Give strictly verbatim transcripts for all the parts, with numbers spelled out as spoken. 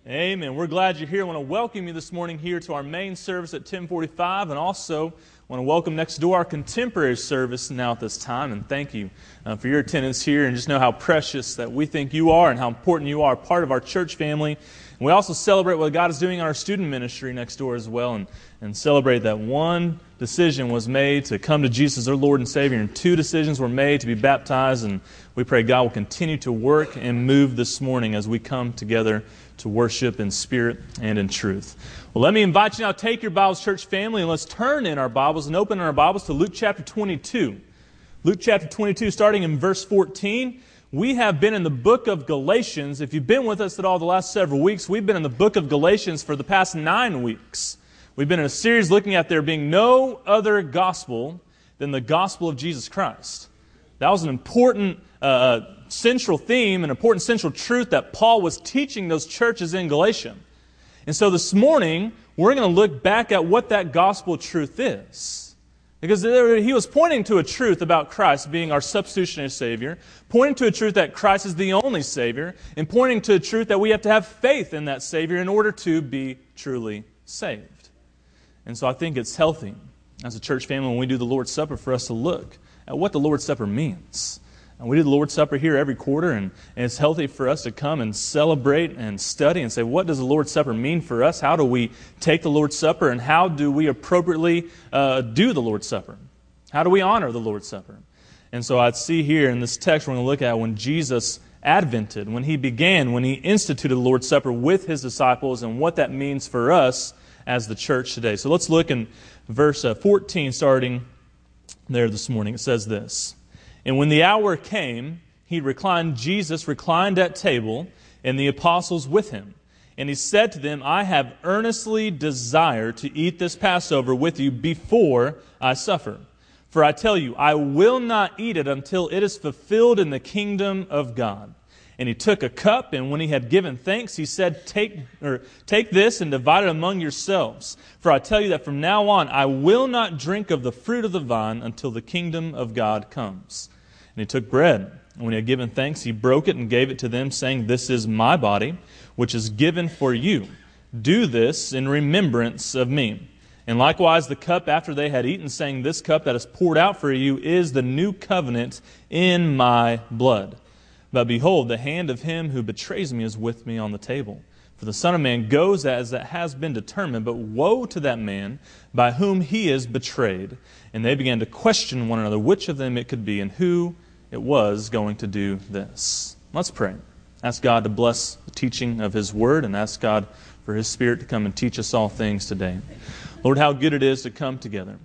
Amen. We're glad you're here. I want to welcome you this morning here to our main service at ten forty-five, and also want to welcome next door our contemporary service now at this time. And thank you uh, for your attendance here, and just know how precious that we think you are and how important you are, part of our church family. And we also celebrate what God is doing in our student ministry next door as well, and, and celebrate that one decision was made to come to Jesus as our Lord and Savior, and two decisions were made to be baptized. And we pray God will continue to work and move this morning as we come together to worship in spirit and in truth. Well, let me invite you now to take your Bibles, church family, and let's turn in our Bibles and open our Bibles to Luke chapter twenty-two. Luke chapter twenty-two, starting in verse fourteen. We have been in the book of Galatians. If you've been with us at all the last several weeks, we've been in the book of Galatians for the past nine weeks. We've been in a series looking at there being no other gospel than the gospel of Jesus Christ. That was an important uh, central theme, an important central truth that Paul was teaching those churches in Galatia. And so this morning, we're going to look back at what that gospel truth is. Because there, he was pointing to a truth about Christ being our substitutionary Savior, pointing to a truth that Christ is the only Savior, and pointing to a truth that we have to have faith in that Savior in order to be truly saved. And so I think it's healthy as a church family when we do the Lord's Supper for us to look at what the Lord's Supper means. And we do the Lord's Supper here every quarter, and, and it's healthy for us to come and celebrate and study and say, what does the Lord's Supper mean for us? How do we take the Lord's Supper, and how do we appropriately uh, do the Lord's Supper? How do we honor the Lord's Supper? And so I'd see here in this text we're going to look at when Jesus advented, when He began, when He instituted the Lord's Supper with His disciples, and what that means for us as the church today. So let's look in verse fourteen, starting there this morning. It says this: "And when the hour came, he reclined, Jesus reclined at table, and the apostles with him. And he said to them, I have earnestly desired to eat this Passover with you before I suffer. For I tell you, I will not eat it until it is fulfilled in the kingdom of God. And he took a cup, and when he had given thanks, he said, Take, or, take this and divide it among yourselves. For I tell you that from now on I will not drink of the fruit of the vine until the kingdom of God comes. And he took bread, and when he had given thanks, he broke it and gave it to them, saying, This is my body, which is given for you. Do this in remembrance of me. And likewise the cup after they had eaten, saying, This cup that is poured out for you is the new covenant in my blood. But behold, the hand of him who betrays me is with me on the table. For the Son of Man goes as it has been determined, but woe to that man by whom he is betrayed. And they began to question one another which of them it could be and who it was going to do this." Let's pray. Ask God to bless the teaching of His Word, and ask God for His Spirit to come and teach us all things today. Lord, how good it is to come together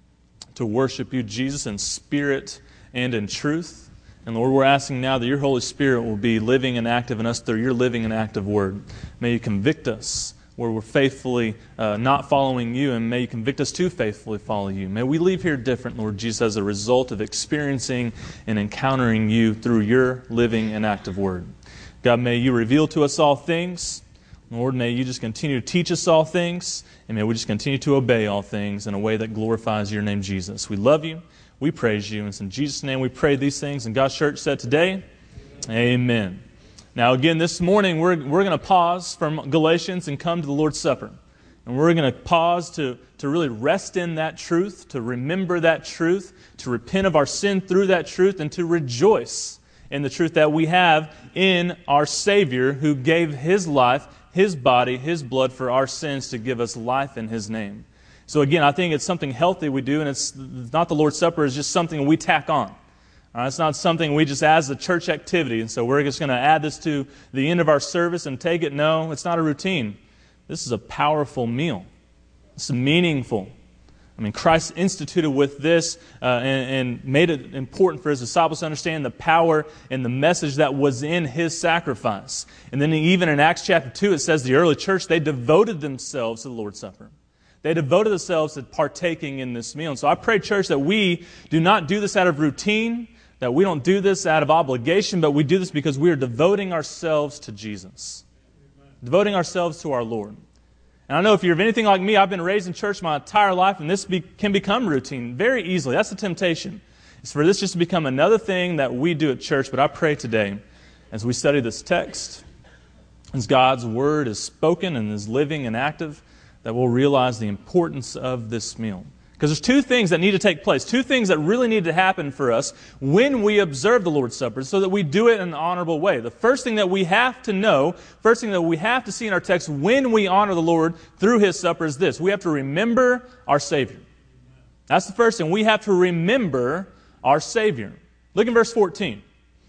to worship You, Jesus, in spirit and in truth. And Lord, we're asking now that Your Holy Spirit will be living and active in us through Your living and active Word. May You convict us where we're faithfully uh, not following You, and may You convict us to faithfully follow You. May we leave here different, Lord Jesus, as a result of experiencing and encountering You through Your living and active Word. God, may You reveal to us all things. Lord, may You just continue to teach us all things, and may we just continue to obey all things in a way that glorifies Your name, Jesus. We love You. We praise You. And it's in Jesus' name we pray these things. And God's church said today, Amen. Amen. Now again, this morning we're, we're going to pause from Galatians and come to the Lord's Supper. And we're going to pause to, to really rest in that truth, to remember that truth, to repent of our sin through that truth, and to rejoice in the truth that we have in our Savior who gave His life, His body, His blood for our sins to give us life in His name. So again, I think it's something healthy we do, and it's not the Lord's Supper, it's just something we tack on. All right, it's not something we just as a church activity, and so we're just going to add this to the end of our service and take it. No, it's not a routine. This is a powerful meal. It's meaningful. I mean, Christ instituted with this uh, and, and made it important for His disciples to understand the power and the message that was in His sacrifice. And then even in Acts chapter two, it says the early church, they devoted themselves to the Lord's Supper. They devoted themselves to partaking in this meal. And so I pray, church, that we do not do this out of routine, that we don't do this out of obligation, but we do this because we are devoting ourselves to Jesus. Amen. Devoting ourselves to our Lord. And I know if you're anything like me, I've been raised in church my entire life, and this be, can become routine very easily. That's the temptation. It's for this just to become another thing that we do at church. But I pray today, as we study this text, as God's Word is spoken and is living and active, that we'll realize the importance of this meal. Because there's two things that need to take place, two things that really need to happen for us when we observe the Lord's Supper so that we do it in an honorable way. The first thing that we have to know, first thing that we have to see in our text when we honor the Lord through His supper is this. We have to remember our Savior. That's the first thing. We have to remember our Savior. Look in verse fourteen.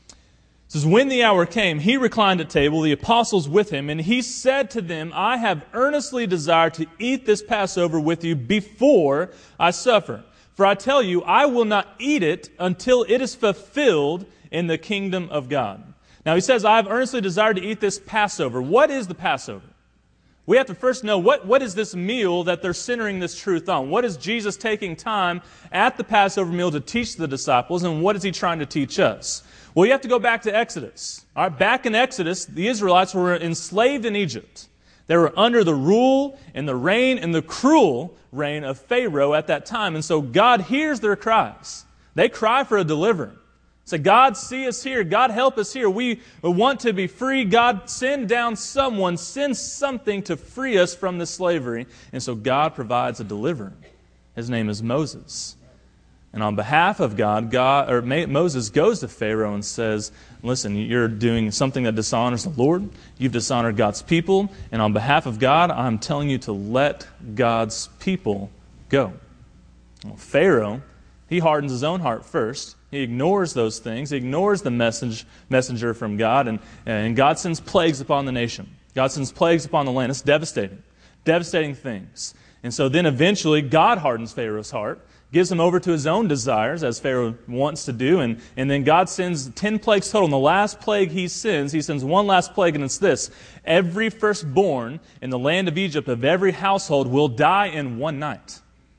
It says, when the hour came, He reclined at table, the apostles with Him, and He said to them, I have earnestly desired to eat this Passover with you before I suffer. For I tell you, I will not eat it until it is fulfilled in the kingdom of God. Now He says, I have earnestly desired to eat this Passover. What is the Passover? We have to first know what, what is this meal that they're centering this truth on? What is Jesus taking time at the Passover meal to teach the disciples, and what is He trying to teach us? Well, you have to go back to Exodus. All right, back in Exodus, the Israelites were enslaved in Egypt. They were under the rule and the reign and the cruel reign of Pharaoh at that time. And so God hears their cries. They cry for a deliverer. Say, God, see us here. God, help us here. We want to be free. God, send down someone, send something to free us from this slavery. And so God provides a deliverer. His name is Moses. And on behalf of God, God or Moses goes to Pharaoh and says, listen, you're doing something that dishonors the Lord. You've dishonored God's people. And on behalf of God, I'm telling you to let God's people go. Well, Pharaoh, he hardens his own heart first. He ignores those things. He ignores the message, messenger from God. And, and God sends plagues upon the nation. God sends plagues upon the land. It's devastating. Devastating things. And so then eventually God hardens Pharaoh's heart, gives him over to his own desires, as Pharaoh wants to do, and, and then God sends ten plagues total. And the last plague He sends, He sends one last plague, and it's this. Every firstborn in the land of Egypt of every household will die in one night.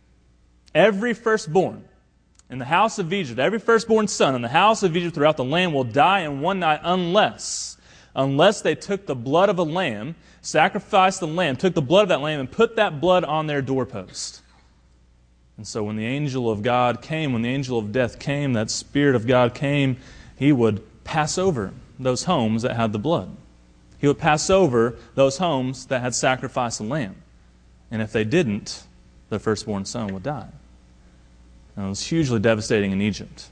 Every firstborn in the house of Egypt, every firstborn son in the house of Egypt throughout the land will die in one night unless, unless they took the blood of a lamb, sacrificed the lamb, took the blood of that lamb, and put that blood on their doorpost. And so when the angel of God came, when the angel of death came, that Spirit of God came, He would pass over those homes that had the blood. He would pass over those homes that had sacrificed a lamb. And if they didn't, the firstborn son would die. And it was hugely devastating in Egypt.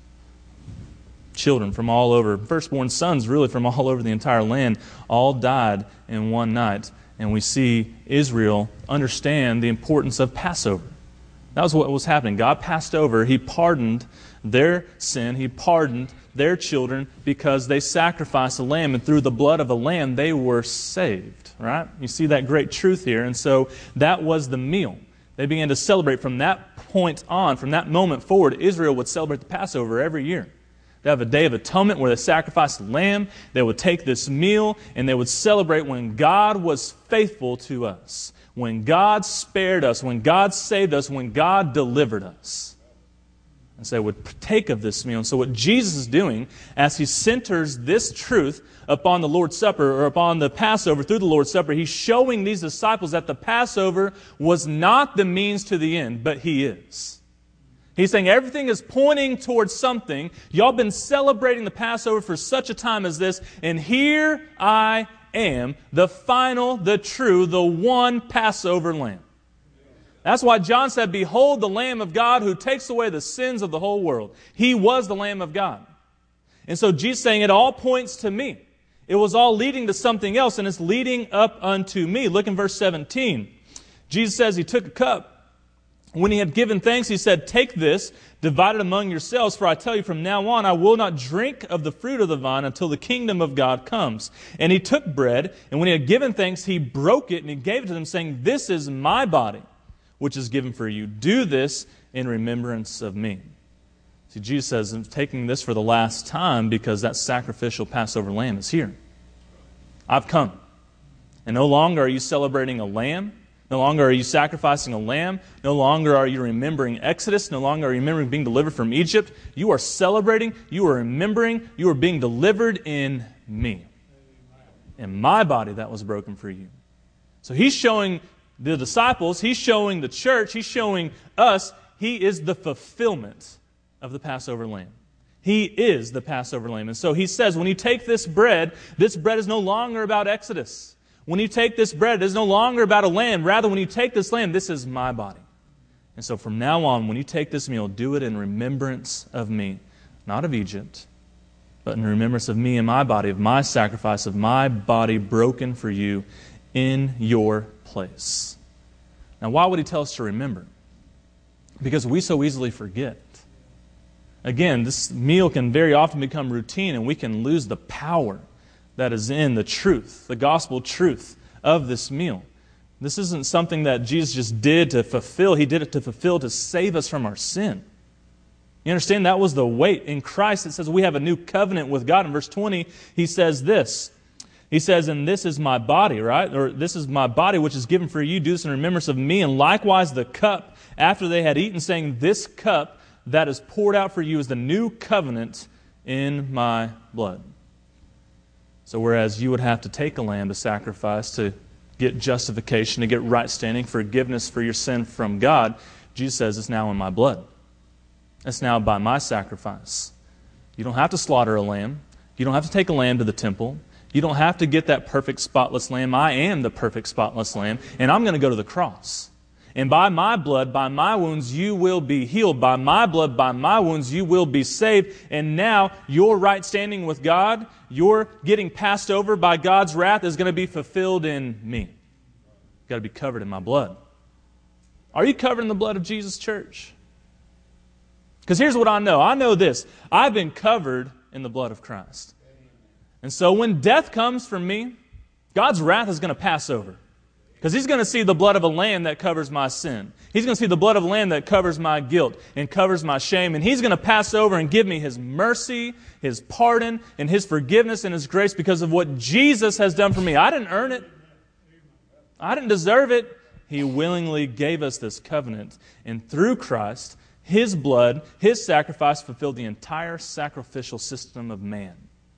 Children from all over, firstborn sons really from all over the entire land, all died in one night. And we see Israel understand the importance of Passover. That was what was happening. God passed over. He pardoned their sin. He pardoned their children because they sacrificed a lamb. And through the blood of a lamb, they were saved. Right? You see that great truth here. And so that was the meal. They began to celebrate from that point on, from that moment forward. Israel would celebrate the Passover every year. They have a Day of Atonement where they sacrificed a lamb. They would take this meal and they would celebrate when God was faithful to us. When God spared us, when God saved us, when God delivered us. And so they would partake of this meal. And so what Jesus is doing as He centers this truth upon the Lord's Supper or upon the Passover through the Lord's Supper, He's showing these disciples that the Passover was not the means to the end, but He is. He's saying everything is pointing towards something. Y'all been celebrating the Passover for such a time as this, and here I am, the final, the true, the one Passover lamb. That's why John said, behold the Lamb of God who takes away the sins of the whole world. He was the Lamb of God. And so Jesus is saying it all points to me. It was all leading to something else, and it's leading up unto me. Look in verse seventeen. Jesus says He took a cup. When He had given thanks, He said, take this, divide it among yourselves, for I tell you from now on I will not drink of the fruit of the vine until the kingdom of God comes. And He took bread, and when He had given thanks, He broke it, and He gave it to them, saying, this is my body, which is given for you. Do this in remembrance of me. See, Jesus says, I'm taking this for the last time because that sacrificial Passover lamb is here. I've come. And no longer are you celebrating a lamb. No longer are you sacrificing a lamb. No longer are you remembering Exodus. No longer are you remembering being delivered from Egypt. You are celebrating. You are remembering. You are being delivered in me. In my body that was broken for you. So He's showing the disciples, He's showing the church, He's showing us, He is the fulfillment of the Passover lamb. He is the Passover lamb. And so He says, when you take this bread, this bread is no longer about Exodus. When you take this bread, it is no longer about a lamb. Rather, when you take this lamb, this is my body. And so from now on, when you take this meal, do it in remembrance of me. Not of Egypt, but in remembrance of me and my body, of my sacrifice, of my body broken for you in your place. Now, why would he tell us to remember? Because we so easily forget. Again, this meal can very often become routine, and we can lose the power that is in the truth, the gospel truth of this meal. This isn't something that Jesus just did to fulfill. He did it to fulfill, to save us from our sin. You understand? That was the weight. In Christ, it says we have a new covenant with God. In verse twenty, he says this. He says, and this is my body, right? Or this is my body which is given for you. Do this in remembrance of me. And likewise the cup after they had eaten, saying, this cup that is poured out for you is the new covenant in my blood. So whereas you would have to take a lamb to sacrifice to get justification, to get right standing, forgiveness for your sin from God, Jesus says it's now in my blood. It's now by my sacrifice. You don't have to slaughter a lamb. You don't have to take a lamb to the temple. You don't have to get that perfect spotless lamb. I am the perfect spotless lamb, and I'm going to go to the cross. And by my blood, by my wounds, you will be healed. By my blood, by my wounds, you will be saved. And now, your right standing with God, your getting passed over by God's wrath is going to be fulfilled in me. You've got to be covered in my blood. Are you covered in the blood of Jesus, church? Because here's what I know. I know this. I've been covered in the blood of Christ. And so when death comes for me, God's wrath is going to pass over. Because He's going to see the blood of a lamb that covers my sin. He's going to see the blood of a lamb that covers my guilt and covers my shame. And He's going to pass over and give me His mercy, His pardon, and His forgiveness and His grace because of what Jesus has done for me. I didn't earn it. I didn't deserve it. He willingly gave us this covenant. And through Christ, His blood, His sacrifice fulfilled the entire sacrificial system of man.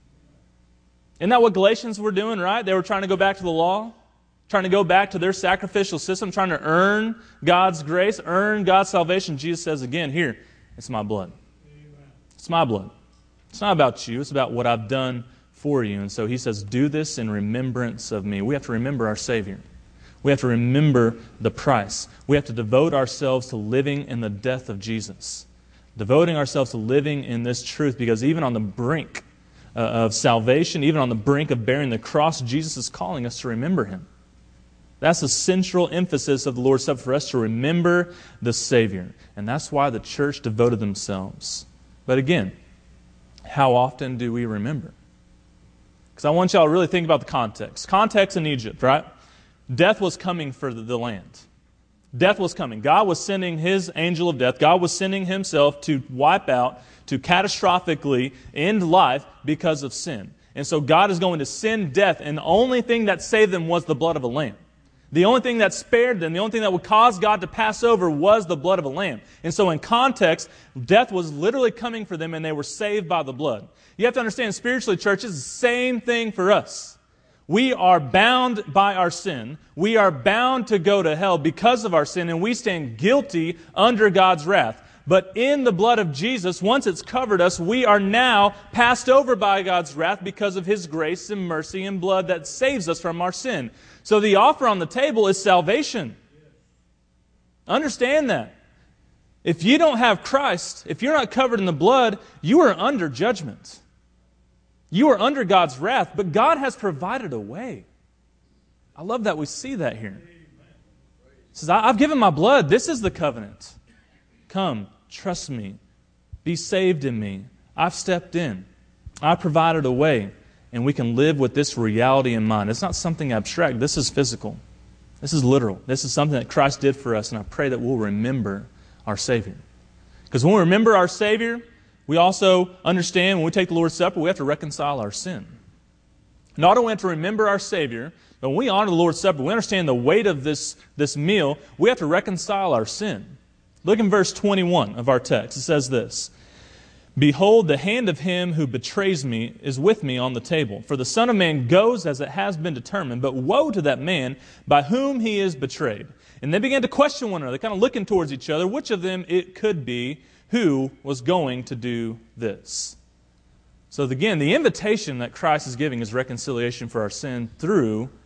Isn't that what Galatians were doing, right? They were trying to go back to the law, trying to go back to their sacrificial system, trying to earn God's grace, earn God's salvation. Jesus says again, here, it's my blood. It's my blood. It's not about you. It's about what I've done for you. And so He says, do this in remembrance of me. We have to remember our Savior. We have to remember the price. We have to devote ourselves to living in the death of Jesus. Devoting ourselves to living in this truth, because even on the brink Uh, of salvation, even on the brink of bearing the cross, Jesus is calling us to remember Him. That's the central emphasis of the Lord's Supper, for us to remember the Savior. And that's why the church devoted themselves. But again, how often do we remember? Because I want y'all to really think about the context. Context in Egypt, right? Death was coming for the, the land. Death was coming. God was sending His angel of death. God was sending Himself to wipe out, to catastrophically end life because of sin. And so God is going to send death, and the only thing that saved them was the blood of a lamb. The only thing that spared them, the only thing that would cause God to pass over was the blood of a lamb. And so in context, death was literally coming for them, and they were saved by the blood. You have to understand, spiritually, church, it's the same thing for us. We are bound by our sin. We are bound to go to hell because of our sin, and we stand guilty under God's wrath. But in the blood of Jesus, once it's covered us, we are now passed over by God's wrath because of His grace and mercy and blood that saves us from our sin. So the offer on the table is salvation. Understand that. If you don't have Christ, if you're not covered in the blood, you are under judgment. You are under God's wrath, but God has provided a way. I love that we see that here. He says, I've given my blood. This is the covenant. Come, trust me. Be saved in me. I've stepped in. I've provided a way. And we can live with this reality in mind. It's not something abstract. This is physical. This is literal. This is something that Christ did for us, and I pray that we'll remember our Savior. Because when we remember our Savior, we also understand when we take the Lord's Supper, we have to reconcile our sin. Not only have to remember our Savior, but when we honor the Lord's Supper, we understand the weight of this, this meal, we have to reconcile our sin. Look in verse twenty-one of our text. It says this, Behold, the hand of him who betrays me is with me on the table. For the Son of Man goes as it has been determined, but woe to that man by whom he is betrayed. And they began to question one another, kind of looking towards each other, which of them it could be who was going to do this. So again, the invitation that Christ is giving is reconciliation for our sin through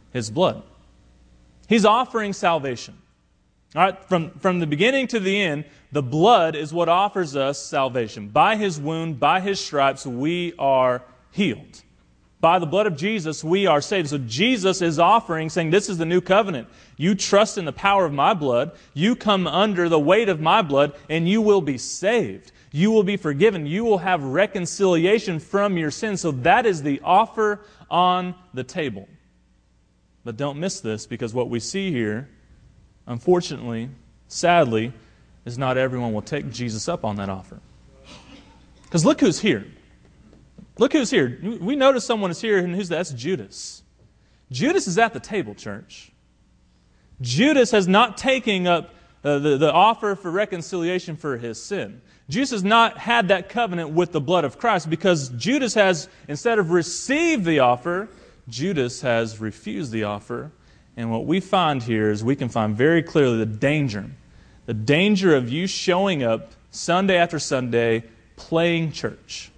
His blood. He's offering salvation. All right, from, from the beginning to the end, the blood is what offers us salvation. By His wound, by His stripes, we are healed. By the blood of Jesus, we are saved. So Jesus is offering, saying, this is the new covenant. You trust in the power of my blood. You come under the weight of my blood, and you will be saved. You will be forgiven. You will have reconciliation from your sins. So that is the offer on the table. But don't miss this, because what we see here, unfortunately, sadly, is not everyone will take Jesus up on that offer. Because look who's here. Look who's here. We notice someone is here, and who's that? That's Judas. Judas is at the table, church. Judas has not taken up uh, the, the offer for reconciliation for his sin. Judas has not had that covenant with the blood of Christ, because Judas has, instead of received the offer, Judas has refused the offer. And what we find here is we can find very clearly the danger. The danger of you showing up Sunday after Sunday playing church.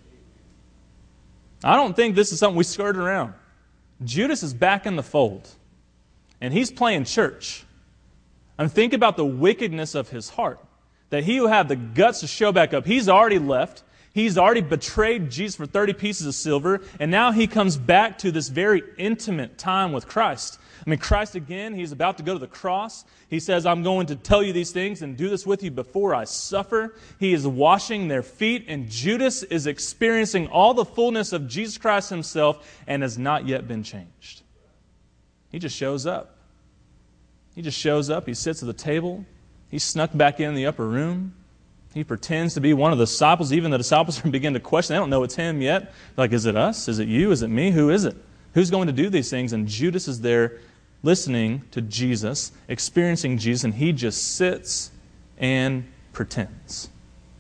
I don't think this is something we skirt around. Judas is back in the fold. And he's playing church. I mean, think about the wickedness of his heart. That he will have the guts to show back up. He's already left. He's already betrayed Jesus for thirty pieces of silver. And now he comes back to this very intimate time with Christ. I mean, Christ again, He's about to go to the cross. He says, I'm going to tell you these things and do this with you before I suffer. He is washing their feet, and Judas is experiencing all the fullness of Jesus Christ Himself and has not yet been changed. He just shows up. He just shows up. He sits at the table. He snuck back in the upper room. He pretends to be one of the disciples. Even the disciples begin to question. They don't know it's him yet. They're like, is it us? Is it you? Is it me? Who is it? Who's going to do these things? And Judas is there listening to Jesus, experiencing Jesus, and he just sits and pretends.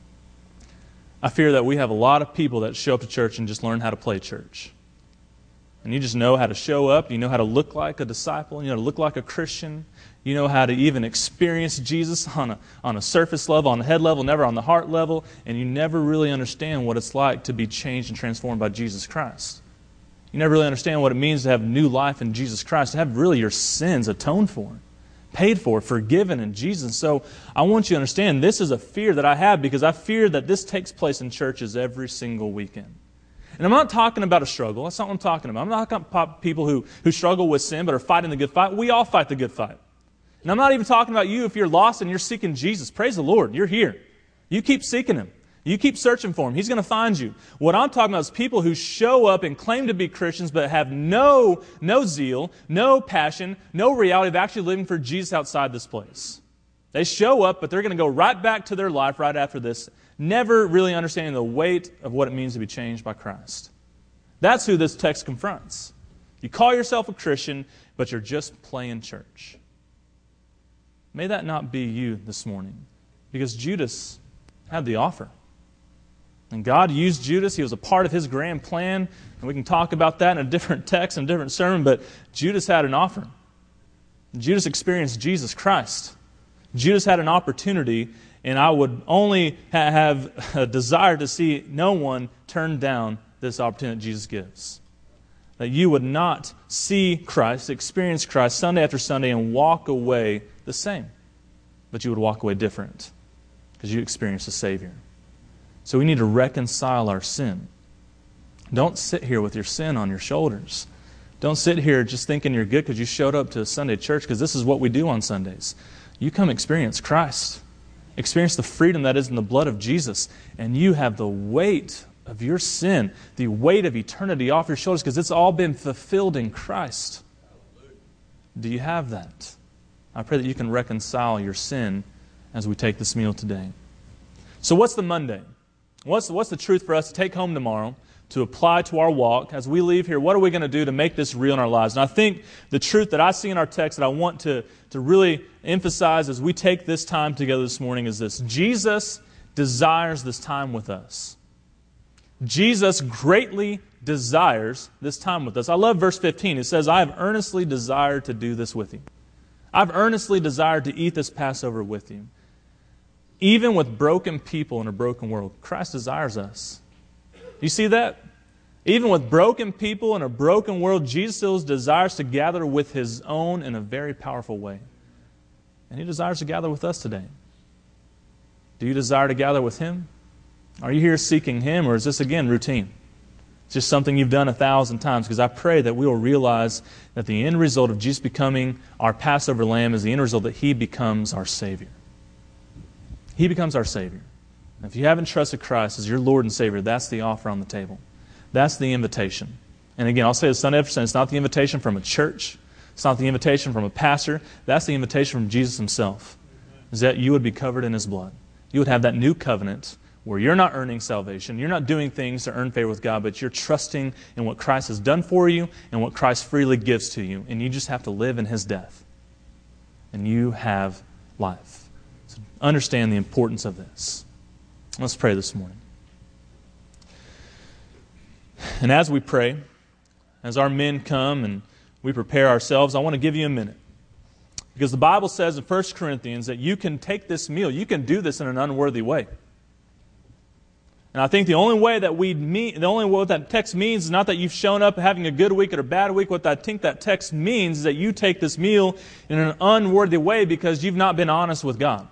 I fear that we have a lot of people that show up to church and just learn how to play church. And you just know how to show up, you know how to look like a disciple, you know how to look like a Christian, you know how to even experience Jesus on a, on a surface level, on the head level, never on the heart level, and you never really understand what it's like to be changed and transformed by Jesus Christ. You never really understand what it means to have new life in Jesus Christ, to have really your sins atoned for, paid for, forgiven in Jesus. So I want you to understand this is a fear that I have, because I fear that this takes place in churches every single weekend. And I'm not talking about a struggle. That's not what I'm talking about. I'm not talking about people who, who struggle with sin but are fighting the good fight. We all fight the good fight. And I'm not even talking about you if you're lost and you're seeking Jesus. Praise the Lord. You're here. You keep seeking Him. You keep searching for Him. He's going to find you. What I'm talking about is people who show up and claim to be Christians but have no, no zeal, no passion, no reality of actually living for Jesus outside this place. They show up, but they're going to go right back to their life right after this, never really understanding the weight of what it means to be changed by Christ. That's who this text confronts. You call yourself a Christian, but you're just playing church. May that not be you this morning, because Judas had the offer. And God used Judas. He was a part of His grand plan. And we can talk about that in a different text and a different sermon, but Judas had an offer. Judas experienced Jesus Christ. Judas had an opportunity, and I would only ha- have a desire to see no one turn down this opportunity that Jesus gives. That you would not see Christ, experience Christ Sunday after Sunday and walk away the same. But you would walk away different because you experienced a Savior. So we need to reconcile our sin. Don't sit here with your sin on your shoulders. Don't sit here just thinking you're good because you showed up to a Sunday church, because this is what we do on Sundays. You come experience Christ. Experience the freedom that is in the blood of Jesus. And you have the weight of your sin, the weight of eternity off your shoulders, because it's all been fulfilled in Christ. Do you have that? I pray that you can reconcile your sin as we take this meal today. So what's the Monday? What's, what's the truth for us to take home tomorrow, to apply to our walk? As we leave here, what are we going to do to make this real in our lives? And I think the truth that I see in our text that I want to, to really emphasize as we take this time together this morning is this. Jesus desires this time with us. Jesus greatly desires this time with us. I love verse fifteen. It says, I have earnestly desired to do this with you. I've earnestly desired to eat this Passover with you. Even with broken people in a broken world, Christ desires us. You see that? Even with broken people in a broken world, Jesus still desires to gather with His own in a very powerful way. And He desires to gather with us today. Do you desire to gather with Him? Are you here seeking Him, or is this again routine? It's just something you've done a thousand times, because I pray that we will realize that the end result of Jesus becoming our Passover lamb is the end result that He becomes our Savior. He becomes our Savior. If you haven't trusted Christ as your Lord and Savior, that's the offer on the table. That's the invitation. And again, I'll say this Sunday after Sunday, it's not the invitation from a church. It's not the invitation from a pastor. That's the invitation from Jesus Himself. Is that you would be covered in His blood. You would have that new covenant where you're not earning salvation. You're not doing things to earn favor with God, but you're trusting in what Christ has done for you and what Christ freely gives to you. And you just have to live in His death. And you have life. So understand the importance of this. Let's pray this morning. And as we pray, as our men come and we prepare ourselves, I want to give you a minute. Because the Bible says in First Corinthians that you can take this meal, you can do this in an unworthy way. And I think the only way that we mean, the only way that text means is not that you've shown up having a good week or a bad week. What I think that text means is that you take this meal in an unworthy way because you've not been honest with God.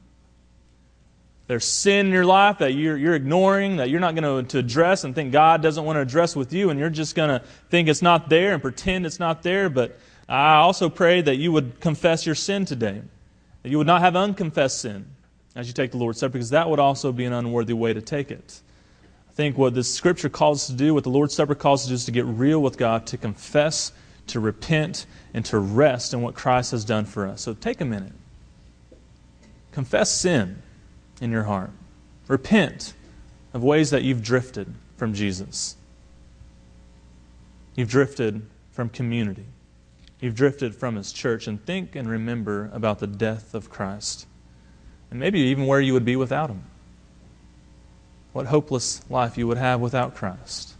There's sin in your life that you're, you're ignoring, that you're not going to, to address and think God doesn't want to address with you, and you're just going to think it's not there and pretend it's not there. But I also pray that you would confess your sin today, that you would not have unconfessed sin as you take the Lord's Supper, because that would also be an unworthy way to take it. I think what the Scripture calls us to do, what the Lord's Supper calls us to do, is to get real with God, to confess, to repent, and to rest in what Christ has done for us. So take a minute. Confess sin in your heart. Repent of ways that you've drifted from Jesus. You've drifted from community. You've drifted from His church, and think and remember about the death of Christ. And maybe even where you would be without Him. What hopeless life you would have without Christ.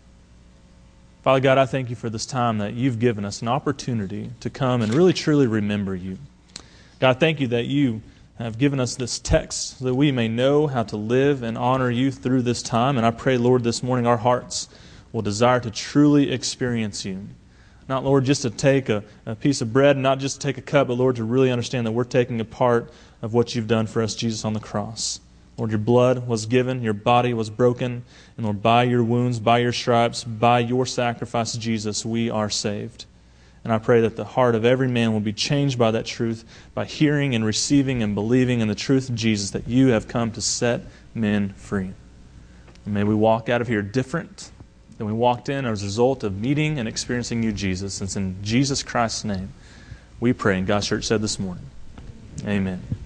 Father God, I thank You for this time that You've given us an opportunity to come and really truly remember You. God, thank You that You have given us this text so that we may know how to live and honor You through this time. And I pray, Lord, this morning our hearts will desire to truly experience You. Not, Lord, just to take a, a piece of bread and not just to take a cup, but, Lord, to really understand that we're taking a part of what You've done for us, Jesus, on the cross. Lord, Your blood was given, Your body was broken, and Lord, by Your wounds, by Your stripes, by Your sacrifice, Jesus, we are saved. And I pray that the heart of every man will be changed by that truth, by hearing and receiving and believing in the truth of Jesus, that You have come to set men free. And may we walk out of here different than we walked in as a result of meeting and experiencing You, Jesus. And it's in Jesus Christ's name we pray. And God's church said this morning, amen.